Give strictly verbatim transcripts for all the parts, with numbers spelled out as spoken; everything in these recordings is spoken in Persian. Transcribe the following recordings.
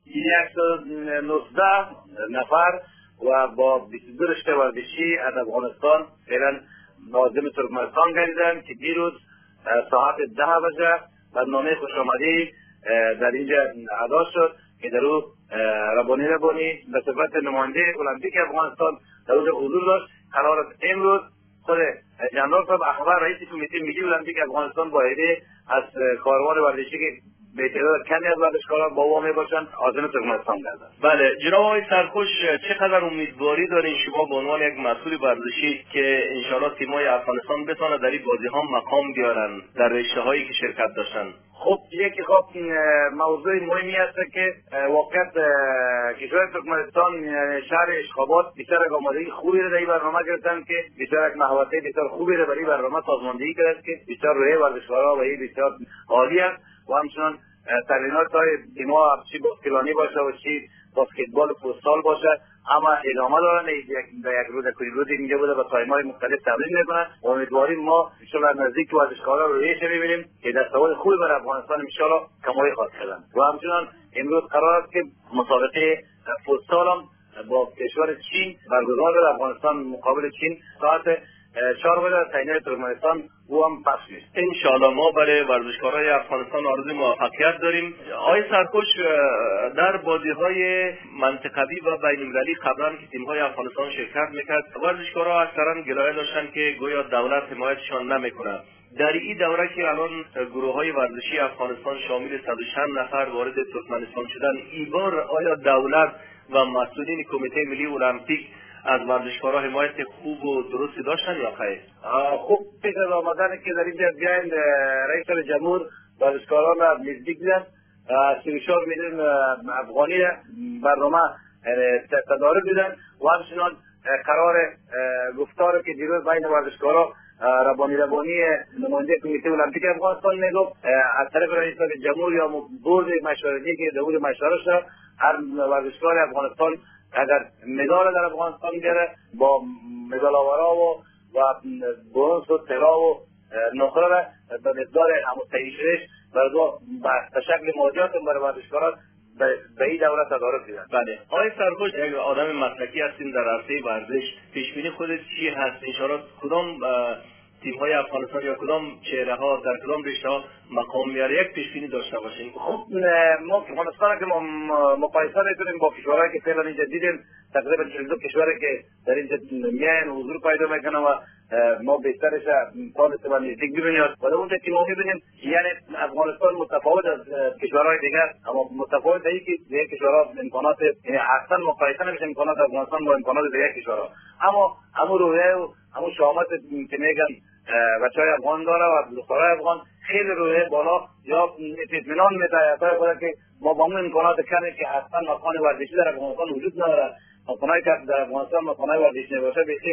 صد و نوزده نفر و با بیست و دو رشته ورزشی از افغانستان فعلا عازم ترکمنستان گردیدند که دیروز ساعت ده بجه برنامه خوش آمدی در اینجا ادا شد که در او ربانی ربانی به صفت نماینده المپیک افغانستان در اونجا حضور داشت. قرار است امروز خود جنرال صاحب اخبار رئیس کمیته ملی المپیک افغانستان با عده از کاروان ورزشی که به تعداد کمی از ورزشکاران با او می باشند عازم ترکمنستان گردند. بله جناب آقای سرخوش، چقدر امیدواری دارین شما به عنوان یک مسئول ورزشی که انشاءالله تیم‌های افغانستان بتونه در این بازی‌ها مقام بیارن در رشته‌هایی که شرکت داشتن؟ خب یکی خب موضوع مهمی است که واقعیت کشور ترکمنستان شهر اشخابات بسیار یک آمادگی خوبی را در این برنامه گرفتند که بسیار یک محوطه بسیار خوبی را برای برنامه سازماندهی کرد که بسیار روی ورزشکارها و این بسیار عالی است و همچنان تمرینات های تیم‌ها چی باسکتبالی باشه و چی باسکتبال فوتسال باشه اما ادامه دارن. در یک روز کلی روز اینجا بوده با تایم‌های مختلف تمرین میکنن. امیدواریم ما ان شاء الله نزدیک ورزشکارا رو رویش ببینیم که دستاورد خوبی برای افغانستان ان شاء الله کمایی خواهد کردن. و همچنان امروز قرار است که مسابقه فوتسال هم با کشور چین برگزار شود. افغانستان مقابل چین ساعت چهار بجه تعیین ترکمنستان او هم پخش میشه. انشاءالله ما برای ورزشکارای افغانستان آرزوی موفقیت داریم. آقای سرخوش، در بازی‌های منطقوی و بین‌المللی قبلا که تیم‌های افغانستان شرکت میکرد ورزشکارا اکثرا گلایه داشتن که گویا دولت حمایتشان نمیکنه. در این دوره که الان گروه‌های ورزشی افغانستان شامل صد و چند نفر وارد ترکمنستان شدن، این بار آیا دولت و مسئولین کمیته ملی المپیک از ورزشکارا حمایت خوب و درستی داشتن یا خیر؟ خوب پیش از آمدن که در اینجا بیاین رئیس جمهور ورزشکاران را نزدیک دیدن. سی و چهار میلیون افغانی برنامه تدارک دیدن و همچنان قرار گفتار که دیروز بین ورزشکارا ربانی ربانی نماینده کمیته المپیک افغانستان میگفت از طرف رئیس جمهور یا بورد مشورتی که دور مشوره شد هر ورزشکار افغانستان اگر مدال در افغانستان بیاره با مدال آورا و و برنز و طلا و نقره را به مقدار همون شدهش برای به شکل مواجهات برای ورزشکاران به این دوره تدارک دیدن. بله. آقای سرخوش، یک آدم مسلکی هستین در عرصه ورزش، پیشبینی خودت چی هست؟ انشاءالله کدام تیم‌های افغانستان یا کدام چهره‌ها در کدام رشته‌ها مقام میاره یک پیشبینی داشته باشین؟ خب ما افغانستان که ما مقایسه می‌کنیم با کشورهایی که فعلا اینجا دیدیم، تقریبا چهل و دو کشوری که در اینجا میان حضور پیدا میکنن و ما بیشترش پالیس و نزدیک ببینیم و در اونجا که ما می‌بینیم یعنی افغانستان متفاوت از کشورهای دیگر، اما متفاوت است که دیگر کشورها امکانات یعنی اصلا مقایسه نمیشه امکانات افغانستان با امکانات دیگر کشورها، اما همون روحیه و همون شامت که میگن بچه‌های افغان داره و دخترای افغان خیلی روی بالا یا اطمینان میده خود که ما با اون امکانات کمی که اصلا مکان ورزشی در افغانستان وجود نداره، مکانایی که در افغانستان مکانای ورزشی نباشه بسیار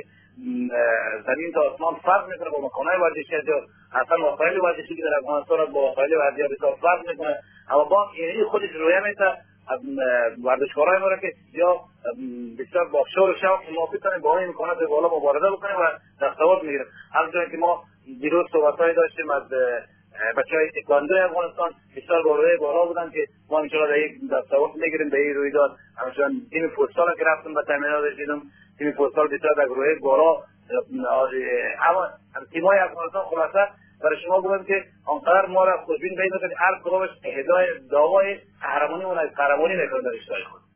زمین تا آسمان فرق میکنه با مکانای ورزشی یا اصلا وسایل ورزشی که در افغانستان با وسایل ورزشی بسیار فرق میکنه. اما با این خودش رویه میده ورزشکارای ما را که یا بسیار با شور و شوق ما بتونیم با این امکانات بالا مبارزه بکنیم و دستاورد میگیریم. همچنین که ما دیروز صحبت‌هایی داشتیم از بچه‌های تکواندو افغانستان بسیار با روی بالا بودن که ما انشاءالله در یک دستاورد میگیریم به این رویداد. همچنین تیم فوتسال که رفتیم به تمرینات رسیدیم، تیم فوتسال بسیار در روی بالا. اما تیم‌های افغانستان خلاصه برای شما بگم که آنقدر ما را خوشبین پیدا کنید هر کدامش اهدای دعوای قهرمانی و قهرمانی میکنه در اشتهای خود.